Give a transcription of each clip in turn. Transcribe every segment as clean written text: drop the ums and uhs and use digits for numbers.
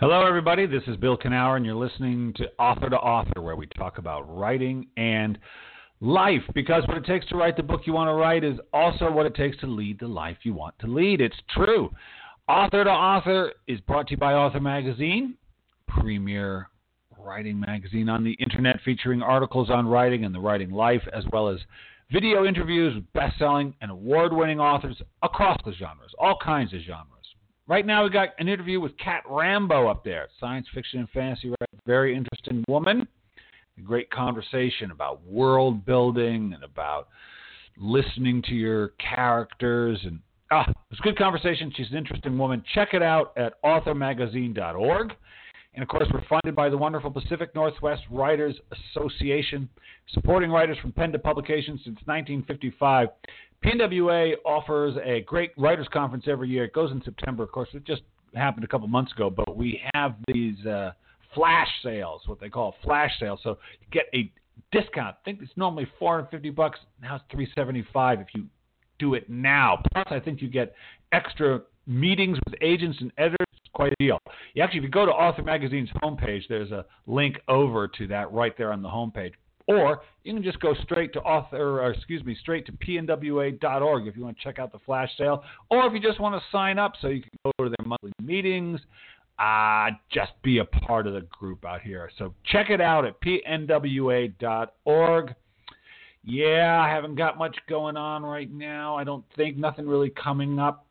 Hello, everybody. This is Bill Knauer, and you're listening to Author, where we talk about writing and life. Because what it takes to write the book you want to write is also what it takes to lead the life you want to lead. It's true. Author is brought to you by Author Magazine, premier writing magazine on the internet, featuring articles on writing and the writing life, as well as video interviews with best-selling and award-winning authors across the genres, all kinds of genres. Right now, we got an interview with Kat Rambo up there, science fiction and fantasy writer, very interesting woman. A great conversation about world building and about listening to your characters. And it was a good conversation. She's an interesting woman. Check it out at authormagazine.org. And, of course, we're funded by the wonderful Pacific Northwest Writers Association, supporting writers from pen to publication since 1955. PNWA offers a great writers conference every year. It goes in September, of course. It just happened a couple months ago, but we have these flash sales, what they call flash sales. So you get a discount. I think it's normally $450. Now it's $375 if you do it now. Plus, I think you get extra meetings with agents and editors. It's quite a deal. Actually, if you go to Author Magazine's homepage, there's a link over to that right there on the homepage. Or you can just go straight to straight to pnwa.org if you want to check out the flash sale. Or if you just want to sign up so you can go to their monthly meetings, just be a part of the group out here. So check it out at pnwa.org. Yeah, I haven't got much going on right now. I don't think nothing really coming up.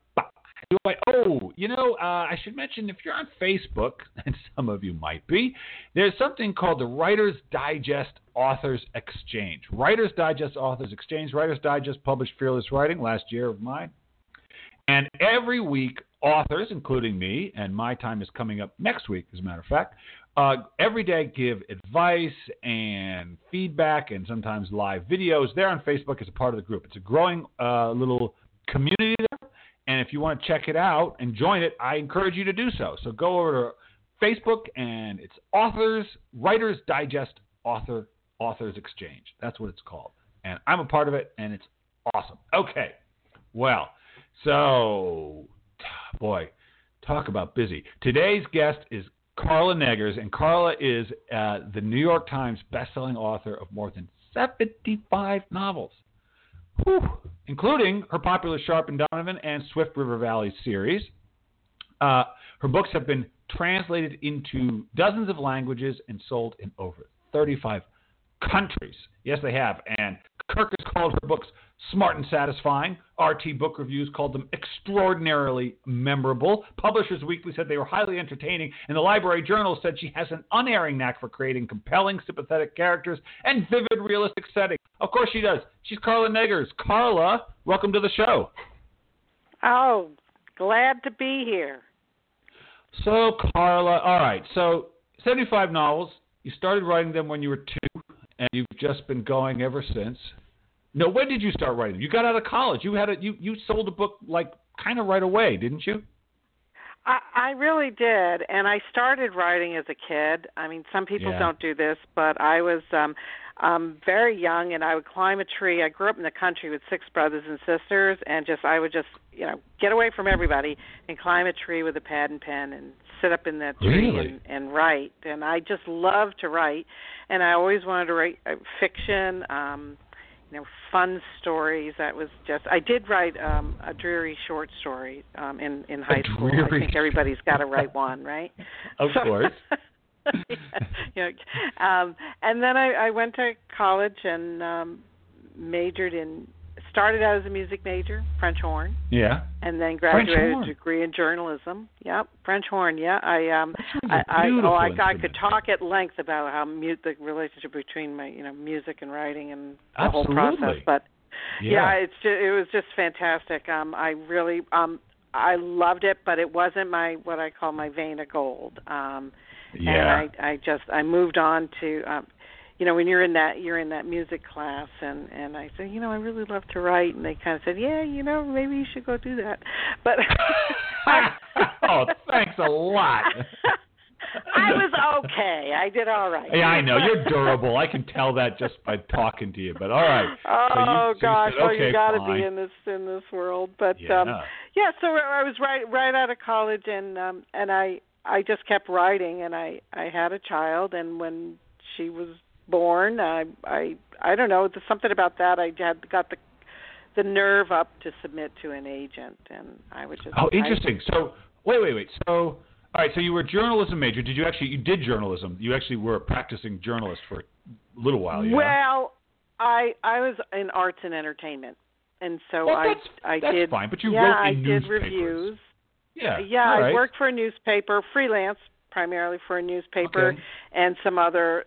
I should mention, if you're on Facebook, and some of you might be, there's something called the Writer's Digest Authors Exchange. Writer's Digest Authors Exchange. Writer's Digest published Fearless Writing last year of mine. And every week, authors, including me, and my time is coming up next week, as a matter of fact, every day give advice and feedback and sometimes live videos. There on Facebook as a part of the group. It's a growing little community there. And if you want to check it out and join it, I encourage you to do so. So go over to Facebook, and it's Writer's Digest Authors Exchange. That's what it's called. And I'm a part of it, and it's awesome. Okay. Well, so, boy, talk about busy. Today's guest is Carla Neggers, and Carla is the New York Times bestselling author of more than 75 novels. Whew. Including her popular Sharp and Donovan and Swift River Valley series. Her books have been translated into dozens of languages and sold in over 35 countries. Yes, they have. And Kirkus called her books smart and satisfying. RT Book Reviews called them extraordinarily memorable. Publishers Weekly said they were highly entertaining. And the Library Journal said she has an unerring knack for creating compelling, sympathetic characters and vivid, realistic settings. Of course she does. She's Carla Neggers. Carla, welcome to the show. Oh, glad to be here. So, Carla, all right. So, 75 novels. You started writing them when you were 2, and you've just been going ever since. No, when did you start writing? You got out of college. You sold a book like kind of right away, didn't you? I really did, and I started writing as a kid. I mean, some people don't do this, but I was very young, and I would climb a tree. I grew up in the country with 6 brothers and sisters, and I would get away from everybody and climb a tree with a pad and pen and sit up in that tree and write. And I just loved to write, and I always wanted to write fiction. Fun stories. I did write a dreary short story in high school. I think everybody's got to write one, right? Of course. And then I went to college and started out as a music major, French horn. Yeah. And then graduated a degree in journalism. Yep, French horn. Yeah, I could talk at length about how the relationship between my music and writing and the whole process. But it was just fantastic. I really I loved it, but it wasn't what I call my vein of gold. And I moved on to when you're in that music class, and I said, I really love to write, and they kind of said, maybe you should go do that. But oh, thanks a lot. I was okay. I did all right. Yeah, I know. You're durable. I can tell that just by talking to you. But all right. Oh, gosh. Said, okay, you got to fine. be in this world. But so I was right out of college, and I I just kept writing, and I had a child, and when she was born, I don't know, there's something about that. I had got the nerve up to submit to an agent, and I would just. Oh, interesting. So wait. So all right. So you were a journalism major. You did journalism? You actually were a practicing journalist for a little while. Yeah. Well, I was in arts and entertainment, and so I did. Fine, but you wrote in newspapers. I did reviews. Yeah. Yeah, I worked for a newspaper, freelance primarily for a newspaper, and some other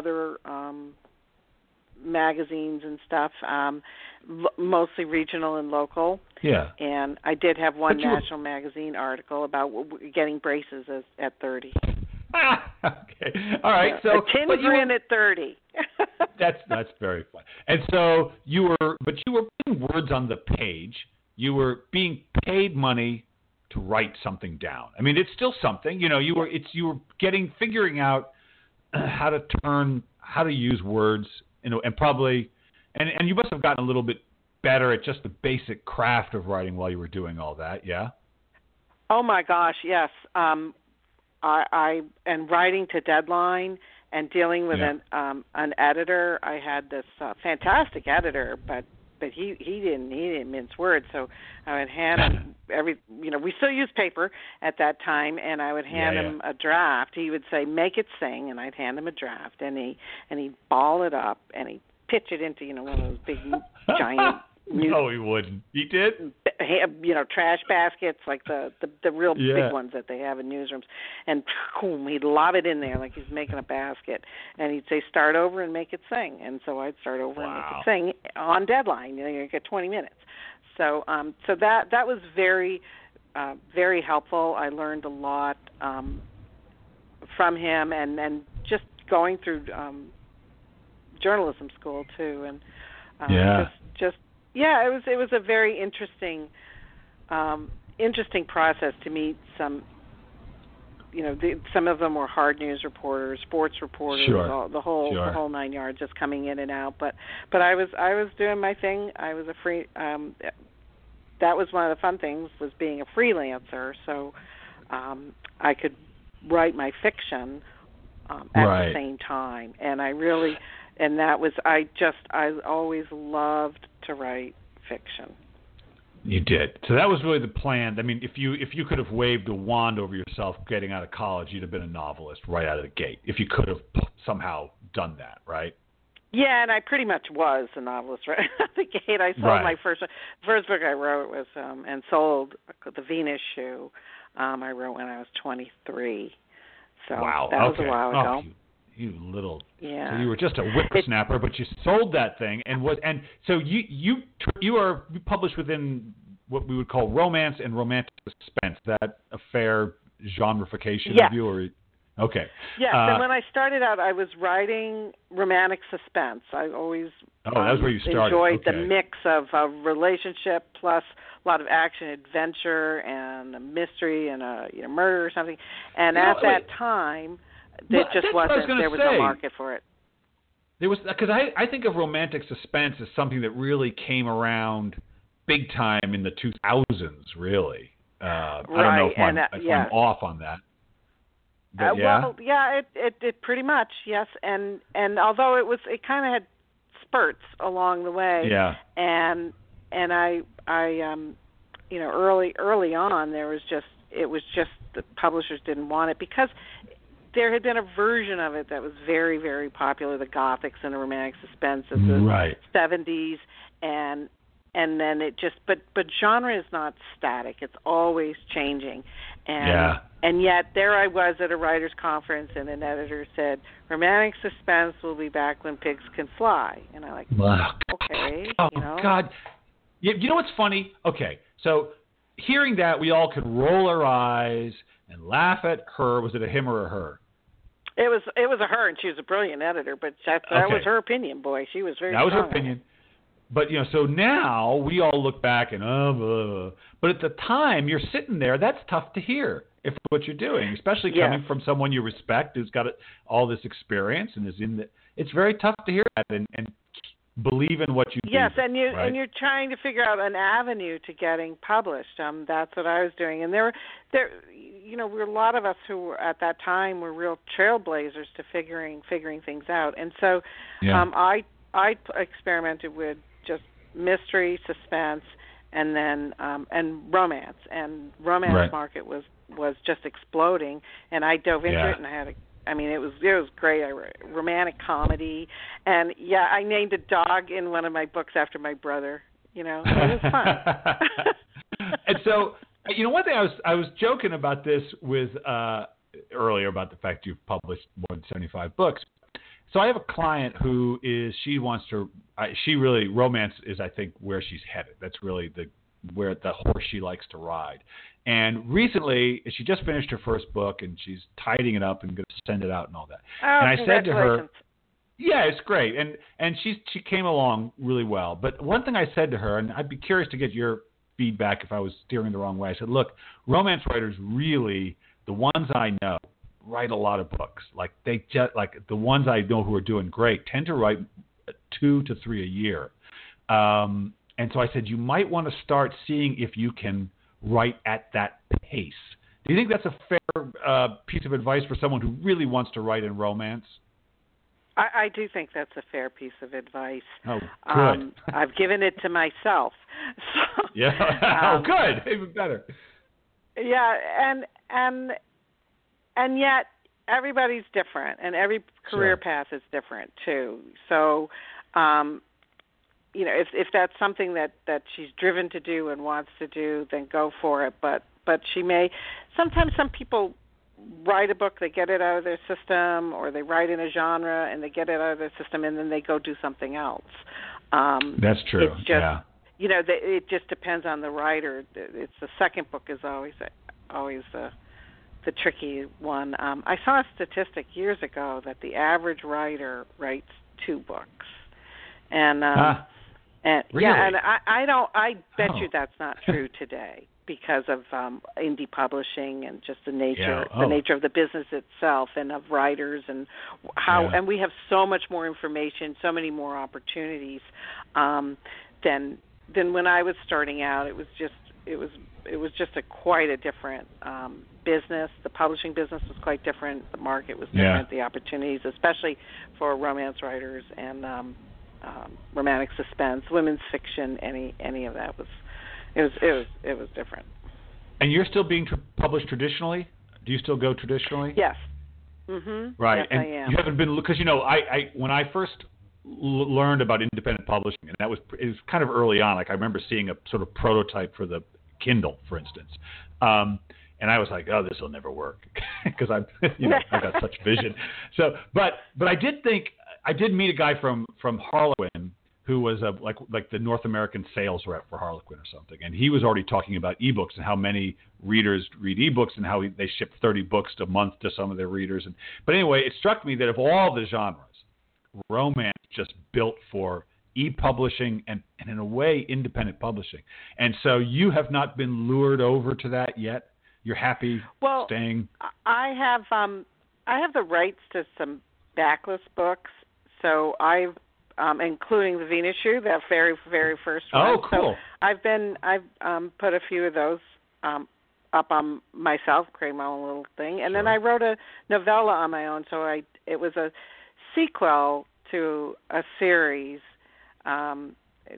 magazines and stuff, mostly regional and local. Yeah. And I did have one national magazine article about getting braces at 30. Okay. All right. So a tin grin at 30. That's very fun. And so you were putting words on the page. You were being paid money to write something down. I mean, it's still something. You were figuring out how to use words, and probably, and you must have gotten a little bit better at just the basic craft of writing while you were doing all that. Yeah. Oh my gosh, yes. I and writing to deadline and dealing with an editor. I had this fantastic editor, but he didn't mince words. So I would hand him we still use paper at that time, and I would hand him a draft. He would say, "Make it sing," and I'd hand him a draft, and he'd ball it up and he'd pitch it into one of those big giant. No, he wouldn't. He did? Trash baskets, like the real big ones that they have in newsrooms. And boom, he'd lob it in there like he's making a basket. And he'd say, "Start over and make it sing." And so I'd start over and make it sing on deadline. You get 20 minutes. So that was very, very helpful. I learned a lot from him, and just going through journalism school too. And it was a very interesting process to meet some. Some of them were hard news reporters, sports reporters, the whole 9 yards, just coming in and out. But I was doing my thing. I was a free. That was one of the fun things, was being a freelancer. So I could write my fiction at the same time, and I always loved to write fiction. You did. So that was really the plan. I mean, if you could have waved a wand over yourself getting out of college, you'd have been a novelist right out of the gate. If you could have somehow done that, right? Yeah, and I pretty much was a novelist right out of the gate. I sold my first book I wrote was and sold The Venus Shoe. I wrote when I was 23. So that was a while ago. You little. Yeah. So you were just a whippersnapper, but you sold that thing, and so you published within what we would call romance and romantic suspense. Is that a fair genreification of you, or? Okay. Yes, and when I started out, I was writing romantic suspense. I always that was where you started. Enjoyed the mix of a relationship plus a lot of action, adventure, and a mystery, and a murder or something. And at that time. There was no market for it. There was, because I think of romantic suspense as something that really came around big time in the 2000s. Really, I don't know if I'm off on that. But, it pretty much, yes. And although it kind of had spurts along the way. Yeah. And I early on it was just the publishers didn't want it because there had been a version of it that was very, very popular, the Gothics and the romantic suspense of the 70s, and then it just, but genre is not static; it's always changing, and yet there I was at a writers' conference, and an editor said, "Romantic suspense will be back when pigs can fly," and I'm like, okay, God, you know what's funny? Okay, so hearing that, we all could roll our eyes and laugh at her. Was it a him or a her? It was a her, and she was a brilliant editor. But that was her opinion. Boy, she was very. That was her opinion. But so now we all look back and but at the time you're sitting there. That's tough to hear if what you're doing, especially coming from someone you respect who's got all this experience and is in the. It's very tough to hear that and believe in what you do. Yes, and you're trying to figure out an avenue to getting published. That's what I was doing, and there a lot of us who were at that time were real trailblazers to figuring things out. And so I experimented with just mystery, suspense, and then and romance. And romance market was just exploding, and I dove into it, and it was great. I wrote romantic comedy, and I named a dog in one of my books after my brother. It was fun. And so, one thing I was joking about this with earlier about the fact you've published more than 75 books. So I have a client who romance is, I think, where she's headed. That's really the horse she likes to ride. And recently, she just finished her first book, and she's tidying it up and going to send it out and all that. Oh, and I said to her, yeah, it's great. And she came along really well. But one thing I said to her, and I'd be curious to get your feedback if I was steering the wrong way. I said, look, romance writers really, the ones I know, write a lot of books. Like the ones I know who are doing great tend to write 2 to 3 a year. And so I said, you might want to start seeing if you can write at that pace. Do you think that's a fair piece of advice for someone who really wants to write in romance? I do think that's a fair piece of advice. Oh, good. I've given it to myself. So, yeah. Good. Even better. Yeah, and yet everybody's different, and every career path is different too. So, if that's something that she's driven to do and wants to do, then go for it. But she may. Sometimes some people write a book, they get it out of their system, or they write in a genre and they get it out of their system, and then they go do something else. That's true. It's just, it just depends on the writer. It's the second book is always the tricky one. I saw a statistic years ago that the average writer writes 2 books, and really? and I bet you that's not true today, because of indie publishing and just the nature of the business itself, and of writers, and how and we have so much more information, so many more opportunities than when I was starting out. It was just quite a different business. The publishing business was quite different. The market was different. The opportunities, especially for romance writers and romantic suspense, women's fiction, any of that was. It was different. And you're still being published traditionally? Do you still go traditionally? Yes. Mm-hmm. Right. Yes, and I am. You haven't been, because I when I first learned about independent publishing, and it was kind of early on. Like I remember seeing a sort of prototype for the Kindle, for instance, and I was like, oh, this will never work, because I've got such vision. So, but I did meet a guy from Harlequin, who was like the North American sales rep for Harlequin or something. And he was already talking about ebooks and how many readers read ebooks and how they ship 30 books a month to some of their readers. But anyway, it struck me that of all the genres, romance just built for e-publishing and in a way, independent publishing. And so you have not been lured over to that yet? You're happy staying? I have the rights to some backlist books, so I've including the Venus Shoe, that very, very first one. Oh, cool. So I've put a few of those up on myself, create my own little thing, and then I wrote a novella on my own. So it was a sequel to a series, and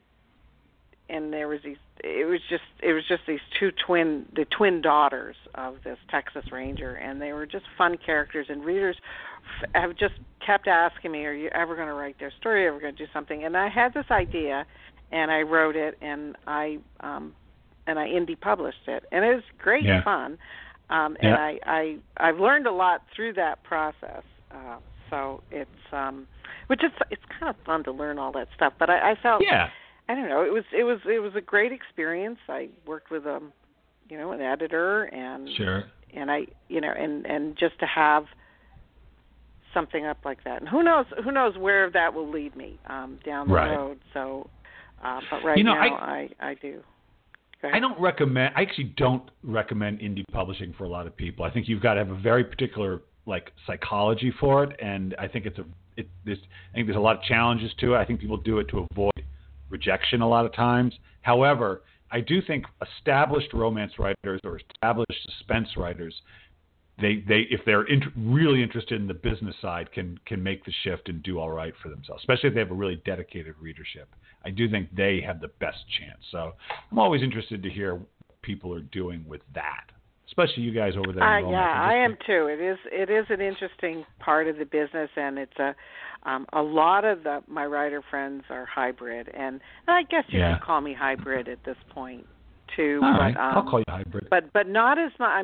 there was these. It was just these the twin daughters of this Texas Ranger, and they were just fun characters. And readers have just kept asking me, "Are you ever going to write their story? Are you ever going to do something?" And I had this idea, and I wrote it, and I indie published it, and it was great fun. And I've learned a lot through that process. So it's it's kind of fun to learn all that stuff. But I felt I don't know. It was a great experience. I worked with an editor, and and I and just to have something up like that, and who knows where that will lead me down the road. So, but right now I do. I actually don't recommend indie publishing for a lot of people. I think you've got to have a very particular psychology for it, and I think I think there's a lot of challenges to it. I think people do it to avoid rejection a lot of times. However, I do think established romance writers or established suspense writers they if they're really interested in the business side, can make the shift and do all right for themselves, especially if they have a really dedicated readership. I do think they have the best chance. So I'm always interested to hear what people are doing with that, especially you guys over there. Yeah, I am too. It is an interesting part of the business, and it's a lot of my writer friends are hybrid, and I guess you can call me hybrid at this point too. All right. I'll call you hybrid. But not as much.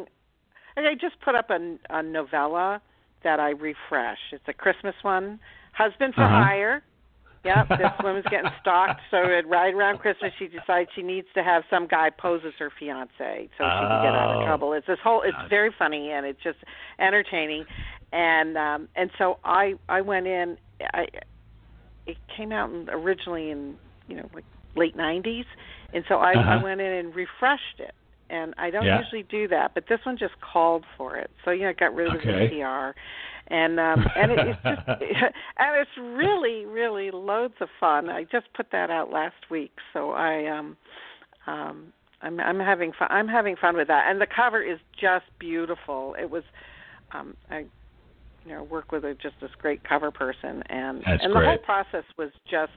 I just put up a novella that I refreshed. It's a Christmas one, Husband for Hire. Yep, this woman's getting stalked. So right around Christmas, she decides she needs to have some guy pose as her fiance so she can get out of trouble. It's very funny, and it's just entertaining. And so I went in. It came out originally in like late 90s, and so I went in and refreshed it. And I don't usually do that, but this one just called for it. So I got rid of the VCR, and it's just and it's really, really loads of fun. I just put that out last week, so I'm having fun. I'm having fun with that, and the cover is just beautiful. It was I work with just this great cover person, and the whole process was just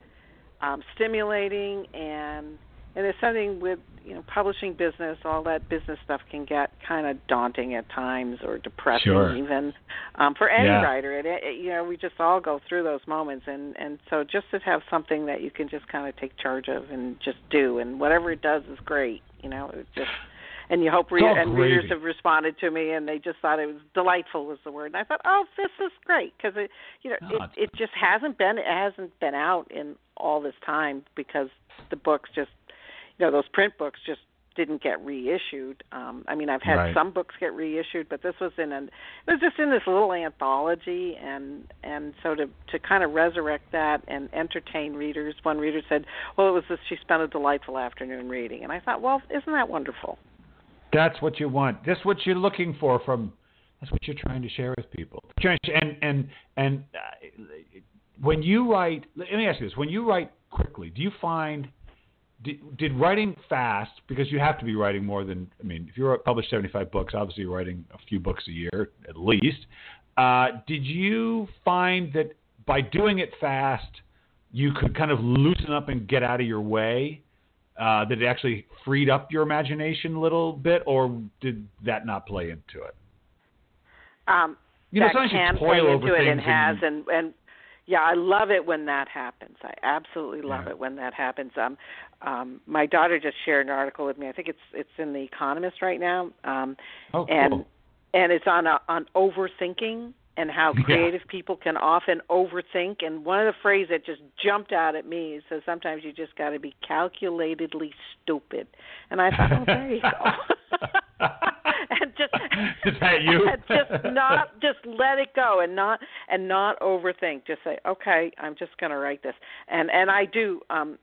stimulating, and it's something with publishing business, all that business stuff can get kind of daunting at times or depressing even for any writer. We just all go through those moments, and so just to have something that you can just kind of take charge of and just do, and whatever it does is great. It just. And you hope readers have responded to me, and they just thought it was delightful was the word. And I thought, this is great because it just hasn't been out in all this time because the books just those print books just didn't get reissued. I've had some books get reissued, but this was it was just in this little anthology, and so to kind of resurrect that and entertain readers. One reader said, "Well, it was she spent a delightful afternoon reading," and I thought, "Well, isn't that wonderful?" That's what you want. That's what you're looking for that's what you're trying to share with people. And when you write, let me ask you this: when you write quickly, do you find did writing fast, because you have to be writing more than, if you publish 75 books, obviously you're writing a few books a year at least. Did you find that by doing it fast, you could kind of loosen up and get out of your way? That it actually freed up your imagination a little bit, or did that not play into it? That can play into it and has, and yeah, I love it when that happens. I absolutely love it when that happens. My daughter just shared an article with me. I think it's in The Economist right now. Cool. And it's on overthinking and how creative people can often overthink. And one of the phrases that just jumped out at me says sometimes you just got to be calculatedly stupid. And I thought, there you go. And just is that you? just let it go and not overthink. Just say, okay, I'm just going to write this. And I do.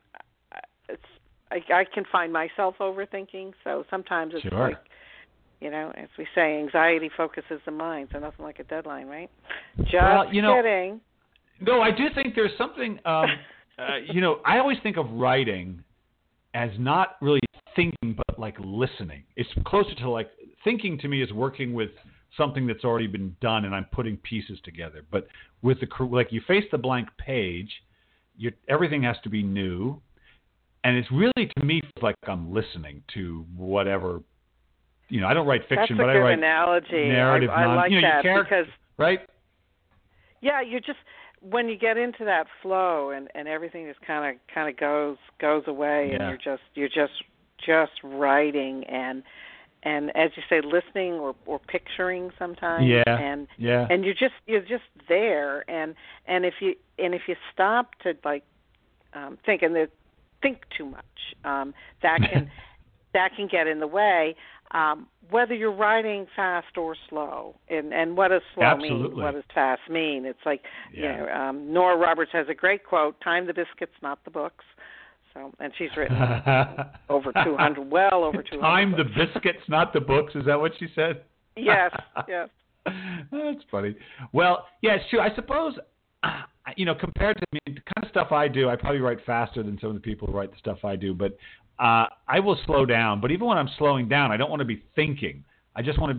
I can find myself overthinking. So sometimes it's like, as we say, anxiety focuses the mind, so nothing like a deadline, right? Just kidding. No, I do think there's something, I always think of writing as not really thinking, but like listening. It's closer to like, thinking to me is working with something that's already been done and I'm putting pieces together. But with you face the blank page, everything has to be new. And it's really, to me, like I'm listening to whatever. I don't write fiction, but I write analogy. Narrative. I like that because right. Yeah, you just when you get into that flow and everything just kind of goes away, and you're just writing and as you say, listening or picturing sometimes. And you're just there, and if you stop to think and think too much, that can get in the way. Whether you're writing fast or slow, and what does slow mean? What does fast mean? It's like, Nora Roberts has a great quote: "Time the biscuits, not the books." So, and she's written over 200, well over 200. Time books. the biscuits, not the books. Is that what she said? Yes. That's funny. Well, yeah, it's true. I suppose, compared to the kind of stuff I do, I probably write faster than some of the people who write the stuff I do, but I will slow down. But even when I'm slowing down, I don't want to be thinking. I just want to be,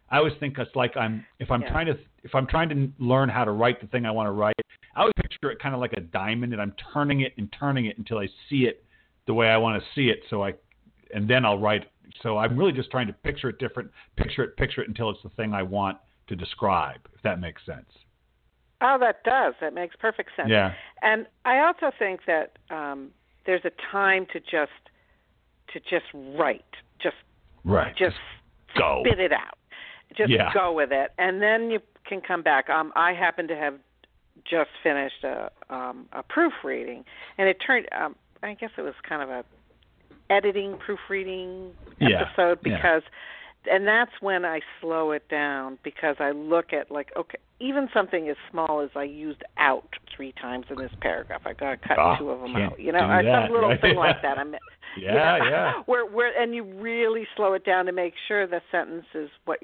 I always think it's like if I'm trying to learn how to write the thing I want to write, I always picture it kind of like a diamond, and I'm turning it until I see it the way I want to see it. And then I'll write. So I'm really just trying to picture it until it's the thing I want to describe, if that makes sense. Oh, that does. That makes perfect sense. Yeah. And I also think that there's a time to just write, just go, spit it out, go with it, and then you can come back. I happen to have just finished a proofreading, and it turned. I guess it was kind of a editing proofreading episode because. And that's when I slow it down, because I look at, like, okay, even something as small as I used out 3 times in this paragraph. I got to cut 2 of them out. Some little thing like that. Where and you really slow it down to make sure the sentence is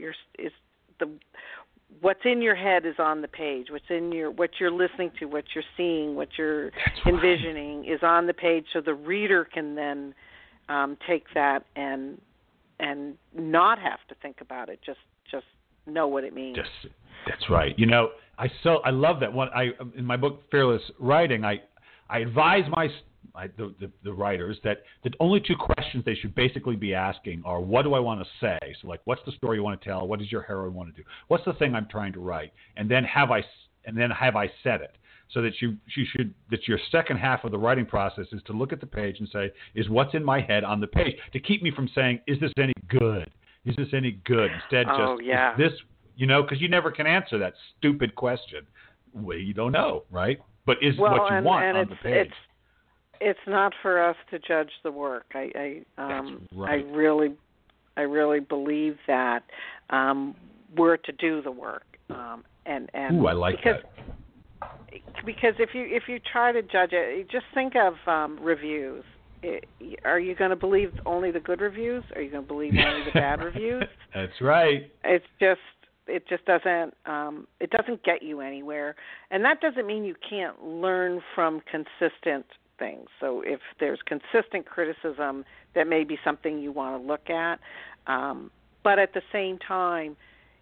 what's in your head is on the page. What you're listening to, what you're seeing, what you're envisioning is on the page, so the reader can then take that and not have to think about it, just know what it means. That's right. I love that one. In my book Fearless Writing, I advise the writers that only 2 questions they should basically be asking are, what do I want to say? So, like, what's the story you want to tell? What does your hero want to do? What's the thing I'm trying to write? And then have I said it? So that that your second half of the writing process is to look at the page and say, is what's in my head on the page? To keep me from saying, is this any good? Is this any good? Instead, is this, because you never can answer that stupid question. Well, you don't know, right? But what you want on the page. It's not for us to judge the work. I really believe that we're to do the work. Ooh, I like that. Because if you try to judge it, just think of reviews. Are you going to believe only the good reviews? Are you going to believe only the bad reviews? That's right. It just doesn't get you anywhere, and that doesn't mean you can't learn from consistent things. So if there's consistent criticism, that may be something you want to look at, but at the same time,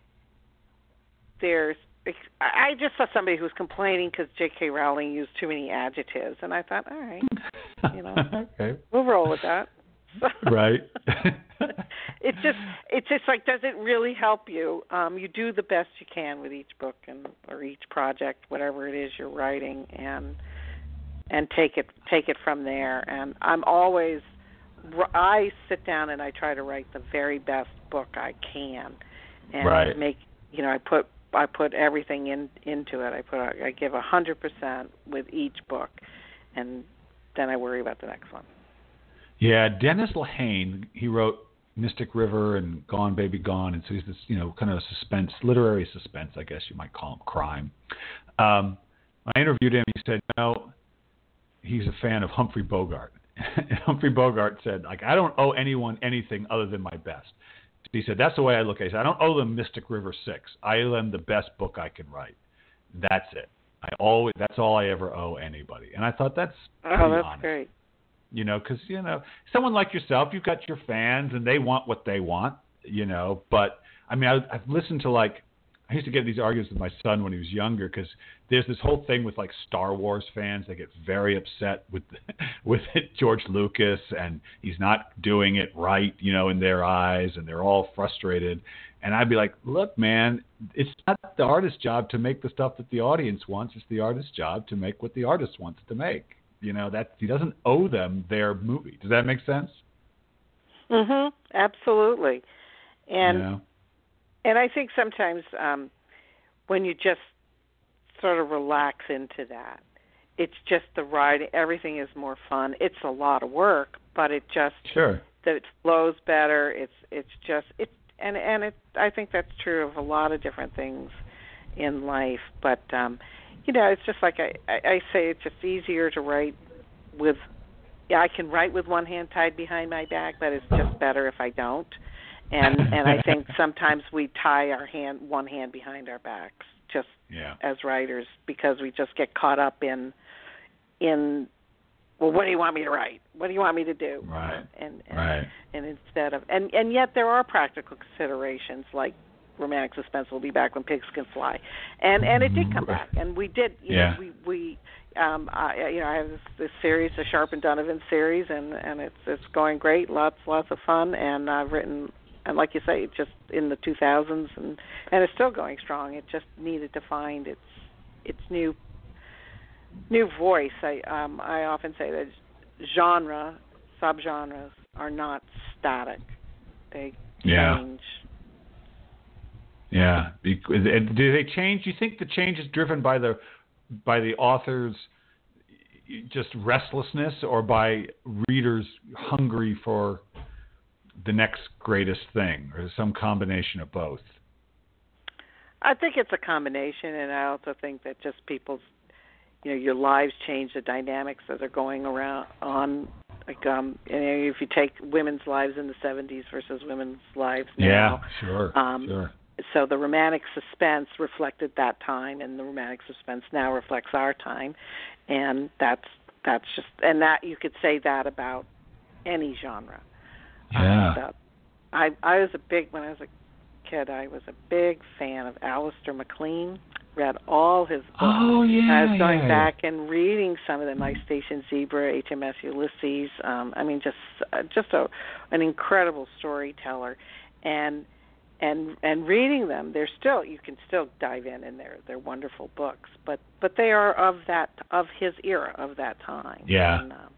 I just saw somebody who was complaining because J.K. Rowling used too many adjectives, and I thought, all right, okay. We'll roll with that. Right. It's just like, does it really help you? You do the best you can with each book or each project, whatever it is you're writing, and take it from there. And I sit down and I try to write the very best book I can, and make I put everything into it. I give 100% with each book, and then I worry about the next one. Yeah, Dennis Lehane, he wrote Mystic River and Gone Baby Gone, and so he's this kind of literary suspense, I guess you might call him, crime. When I interviewed him, he said he's a fan of Humphrey Bogart. And Humphrey Bogart said, like, I don't owe anyone anything other than my best. He said, that's the way I look at it. He said, I don't owe them Mystic River 6. I owe them the best book I can write. That's it. That's all I ever owe anybody. And I thought that's honest. Great. Because, someone like yourself, you've got your fans and they want what they want, But, I mean, I've listened to, I used to get these arguments with my son when he was younger, because there's this whole thing with Star Wars fans. They get very upset with George Lucas, and he's not doing it right, in their eyes, and they're all frustrated. And I'd be like, look, man, it's not the artist's job to make the stuff that the audience wants. It's the artist's job to make what the artist wants to make. That he doesn't owe them their movie. Does that make sense? Mhm. Absolutely. And I think sometimes when you just sort of relax into that, it's just the writing. Everything is more fun. It's a lot of work, but it just that it flows better. I think that's true of a lot of different things in life. But it's just like I say, it's just easier to write with. I can write with one hand tied behind my back, but it's just better if I don't. And I think sometimes we tie one hand behind our backs just as writers, because we just get caught up in well, what do you want me to write? What do you want me to do? Right. And instead of and yet there are practical considerations, like romantic suspense will be back when pigs can fly, and it did come back, and we did. You know, we I have this series, the Sharp and Donovan series, and it's going great, lots of fun, and I've written, and like you say, just in the 2000s, and it's still going strong. It just needed to find its new voice. I often say that subgenres are not static; they change. Yeah. Do they change? Do you think the change is driven by the author's just restlessness, or by readers hungry for the next greatest thing, or some combination of both? I think it's a combination, and I also think that just people's, your lives change, the dynamics that are going on. Like, if you take women's lives in the 70s versus women's lives now. Yeah, sure. So the romantic suspense reflected that time, and the romantic suspense now reflects our time, and that's just, and that you could say that about any genre. Yeah. I was when I was a kid, I was a big fan of Alistair MacLean. Read all his books. Oh yeah. I was going back and reading some of them, like Station Zebra, HMS Ulysses. Just an incredible storyteller, and reading them, you can still dive in, and they're wonderful books. But they are of his era, of that time. Yeah.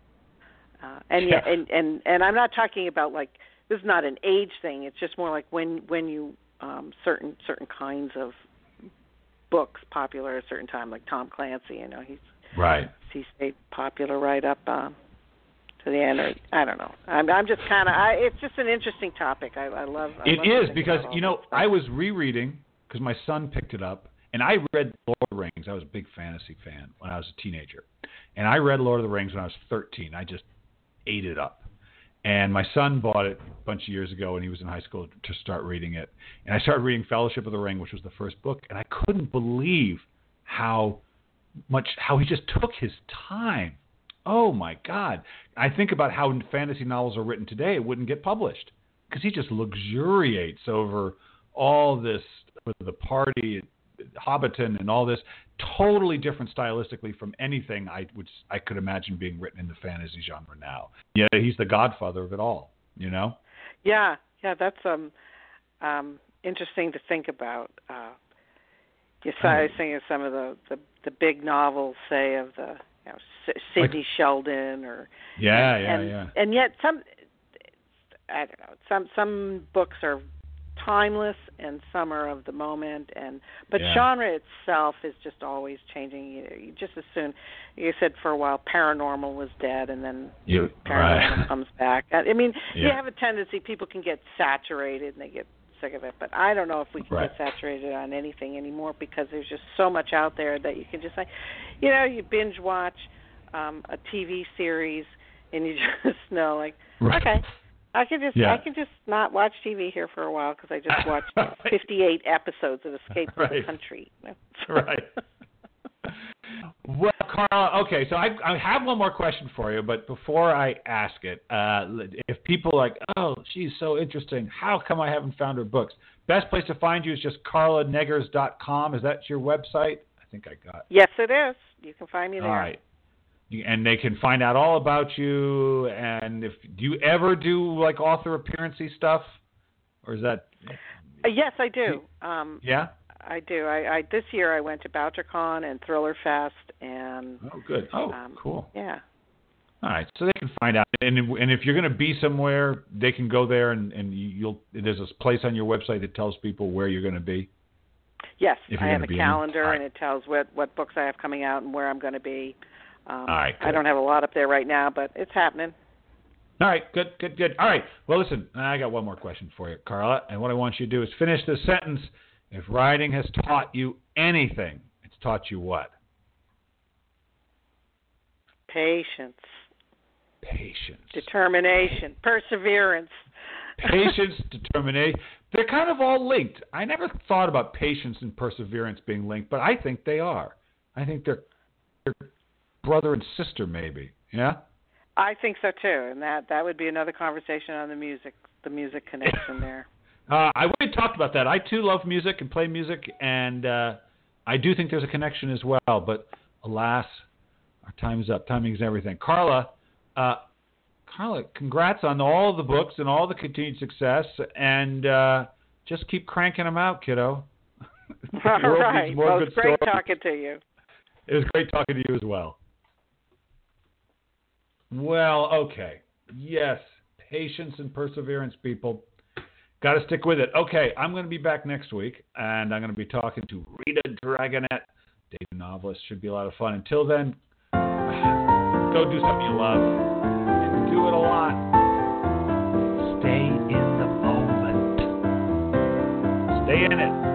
And I'm not talking about, like, this is not an age thing. It's just more like when you certain kinds of books popular at a certain time, like Tom Clancy. He stayed popular right up to the end. Or, I don't know. I'm just kind of. It's just an interesting topic. I love. It is because I was rereading because my son picked it up, and I read Lord of the Rings. I was a big fantasy fan when I was a teenager, and I read Lord of the Rings when I was 13. I just ate it up. And my son bought it a bunch of years ago when he was in high school to start reading it. And I started reading Fellowship of the Ring, which was the first book, and I couldn't believe how he just took his time. Oh, my God. I think about how fantasy novels are written today. It wouldn't get published because he just luxuriates over all this, the party, Hobbiton, and all this. Totally different stylistically from anything I could imagine being written in the fantasy genre now. Yeah, he's the godfather of it all. Yeah, that's interesting to think about. I was thinking of some of the big novels, say of the Sidney Sheldon, or and yet some, I don't know, some books are timeless and some are of the moment, but genre itself is just always changing. You just as soon, you said for a while Paranormal was dead, and then Paranormal comes back. You have a tendency, people can get saturated and they get sick of it, but I don't know if we can get saturated on anything anymore, because there's just so much out there that you can just you binge watch a TV series and you just know, like, okay, I can just not watch TV here for a while because I just watched 58 episodes of Escape from the Country. Right. Well, Carla, okay, so I have one more question for you, but before I ask it, if people are like, oh, she's so interesting, how come I haven't found her books? Best place to find you is just carlaneggers.com. Is that your website? I think I got it. Yes, it is. You can find me there. All right. And they can find out all about you. And do you ever do like author appearance-y stuff, or is that? Yes, I do. Yeah, I do. I this year I went to BoucherCon and Thriller Fest, and oh, good. Oh, cool. Yeah. All right, so they can find out, and if you're going to be somewhere, they can go there, and there's a place on your website that tells people where you're going to be. Yes, I have a calendar, and it tells what books I have coming out and where I'm going to be. All right, I don't have a lot up there right now, but it's happening. All right, good. All right, well, listen, I got one more question for you, Carla, and what I want you to do is finish this sentence. If writing has taught you anything, it's taught you what? Patience. Patience. Determination. Perseverance. Patience, determination. They're kind of all linked. I never thought about patience and perseverance being linked, but I think they are. I think they're brother and sister, maybe. Yeah? I think so too, and that would be another conversation on the music connection there. I already talked about that. I, too, love music and play music, and I do think there's a connection as well. But, alas, our time is up. Timing is everything. Carla, congrats on all the books and all the continued success, and just keep cranking them out, kiddo. All right. Well, it's great stories. talking to you. It was great talking to you as well. Well, okay. Yes, patience and perseverance, people. Got to stick with it. Okay, I'm going to be back next week, and I'm going to be talking to Rita Dragonette, debut novelist. Should be a lot of fun. Until then, go do something you love, and do it a lot. Stay in the moment. Stay in it.